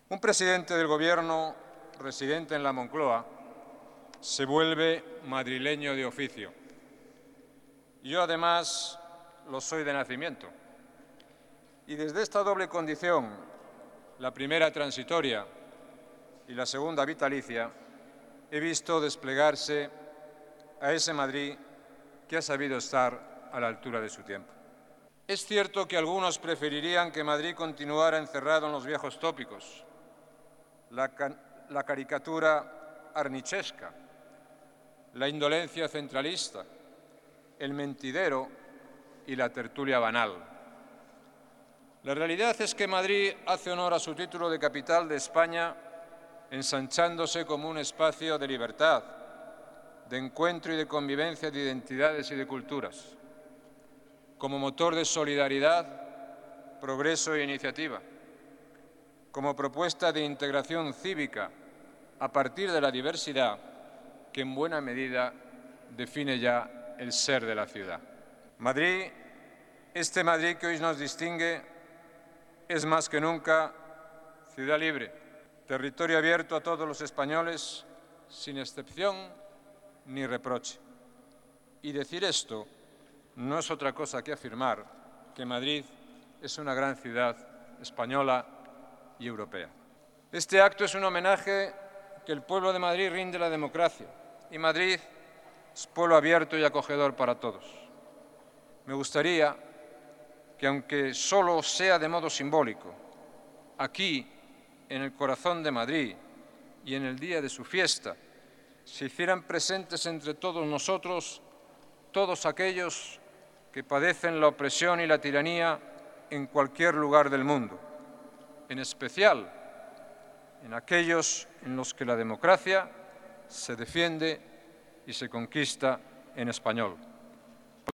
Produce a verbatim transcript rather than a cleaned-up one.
Un presidente del Gobierno residente en la Moncloa se vuelve madrileño de oficio. Yo, además, lo soy de nacimiento. Y desde esta doble condición, la primera transitoria y la segunda vitalicia, he visto desplegarse a ese Madrid que ha sabido estar a la altura de su tiempo. Es cierto que algunos preferirían que Madrid continuara encerrado en los viejos tópicos, la, la caricatura arnichesca, la indolencia centralista, el mentidero y la tertulia banal. La realidad es que Madrid hace honor a su título de capital de España, ensanchándose como un espacio de libertad, de encuentro y de convivencia de identidades y de culturas, como motor de solidaridad, progreso e iniciativa, como propuesta de integración cívica a partir de la diversidad que en buena medida define ya el ser de la ciudad. Madrid, este Madrid que hoy nos distingue, es más que nunca ciudad libre, territorio abierto a todos los españoles, sin excepción ni reproche. Y decir esto no es otra cosa que afirmar que Madrid es una gran ciudad española y europea. Este acto es un homenaje que el pueblo de Madrid rinde a la democracia, y Madrid es pueblo abierto y acogedor para todos. Me gustaría que, aunque solo sea de modo simbólico, aquí, en el corazón de Madrid y en el día de su fiesta, se hicieran presentes entre todos nosotros todos aquellos que padecen la opresión y la tiranía en cualquier lugar del mundo, en especial en aquellos en los que la democracia se defiende y se conquista en español.